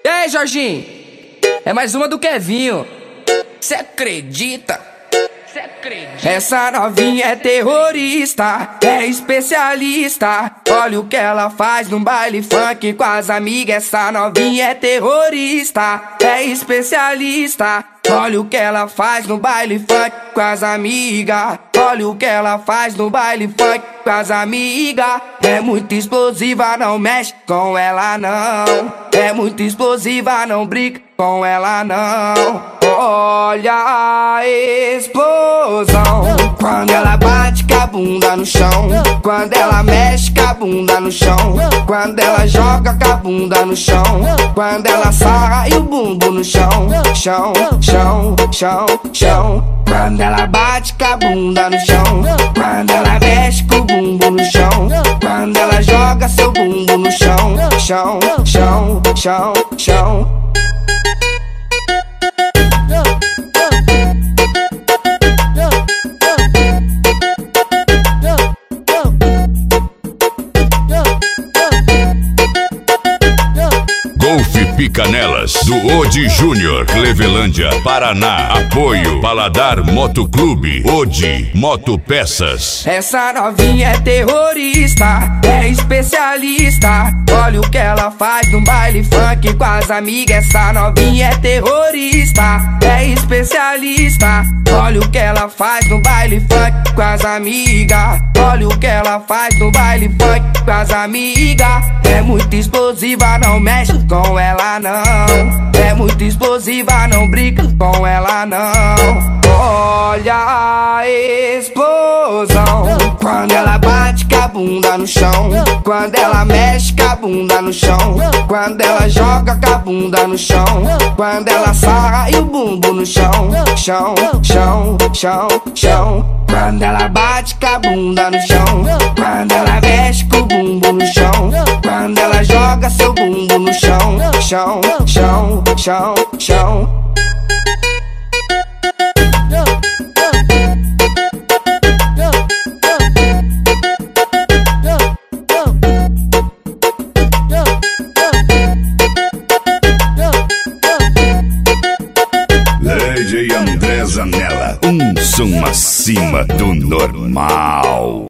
E aí, Jorginho? É mais uma do Kevinho. Cê acredita? Essa novinha é terrorista, é especialista. Olha o que ela faz no baile funk com as amigas. Essa novinha é terrorista, é especialista. Olha o que ela faz no baile funk com as amigas. Olha o que ela faz no baile funk com as amigas. É muito explosiva, não mexe com ela não. É muito explosiva, não brinca com ela não. Olha a explosão quando ela bate com a bunda no chão, quando ela mexe com a bunda no chão, quando ela joga com a bunda no chão, quando ela sarra e o bumbum no chão, chão, chão, chão, chão. Quando ela bate com a bunda no chão, quando ela mexe com o bumbum no chão, quando ela joga seu bumbum no chão, chão, chão, chão, chão. Golfe Picanelas, do Odi Júnior, Clevelândia, Paraná. Apoio Paladar Motoclube, Odi Motopeças. Essa novinha é terrorista, é especialista. Olha o que ela faz no baile funk com as amigas. Essa novinha é terrorista, é especialista. Olha o que ela faz no baile funk com as amigas. Olha o que ela faz no baile funk com as amigas. É muito explosiva, não mexe com ela não. É muito explosiva, não brinca com ela não. Olha a explosão quando ela bate com a bunda no chão, quando ela mexe com a bunda no chão, quando ela joga com a bunda no chão, quando ela sarra e o bumbum no chão, chão, chão, chão, chão. Quando ela bate com a bunda no chão, quando ela mexe com o bumbum no chão, quando ela joga seu bumbum no chão, chão, chão, chão, chão. Lady André Zanella, um som acima do normal.